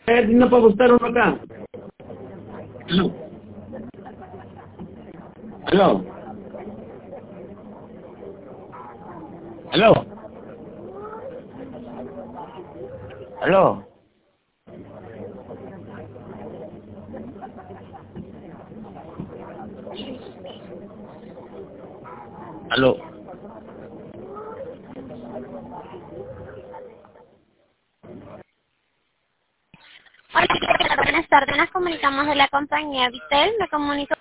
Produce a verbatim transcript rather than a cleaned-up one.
Eh, no puedo buscar uno acá. Aló. Aló. Aló. Aló. Hola, buenas tardes. Nos comunicamos de la compañía Vitel. Me comunico